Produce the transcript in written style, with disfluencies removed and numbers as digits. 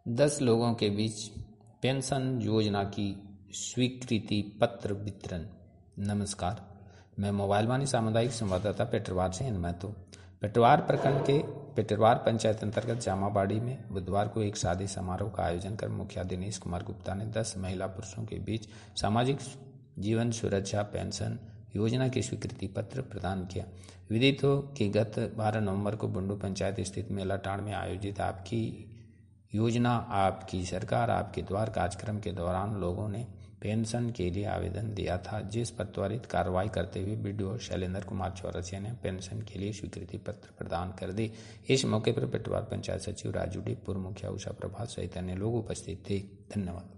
10 लोगों के बीच पेंशन योजना की स्वीकृति पत्र वितरण। नमस्कार, मैं मोबाइल वाणी सामुदायिक संवाददाता पेटरवार से महतो। पेटरवार प्रखंड के पेटरवार पंचायत अंतर्गत जामाबाड़ी में बुधवार को एक शादी समारोह का आयोजन कर मुखिया दिनेश कुमार गुप्ता ने 10 महिला पुरुषों के बीच सामाजिक जीवन सुरक्षा पेंशन योजना की स्वीकृति पत्र प्रदान किया। विदित हो कि गत 12 नवंबर को बुंडू पंचायत स्थित मेलाटांड में आयोजित आपकी योजना आपकी सरकार आपके द्वार कार्यक्रम के दौरान लोगों ने पेंशन के लिए आवेदन दिया था, जिस पर त्वरित कार्रवाई करते हुए बीडीओ शैलेंद्र कुमार चौरसिया ने पेंशन के लिए स्वीकृति पत्र प्रदान कर दी। इस मौके पर पेटरवार पंचायत सचिव राजू डी, पूर्व मुखिया उषा प्रभात सहित अन्य लोग उपस्थित थे। धन्यवाद।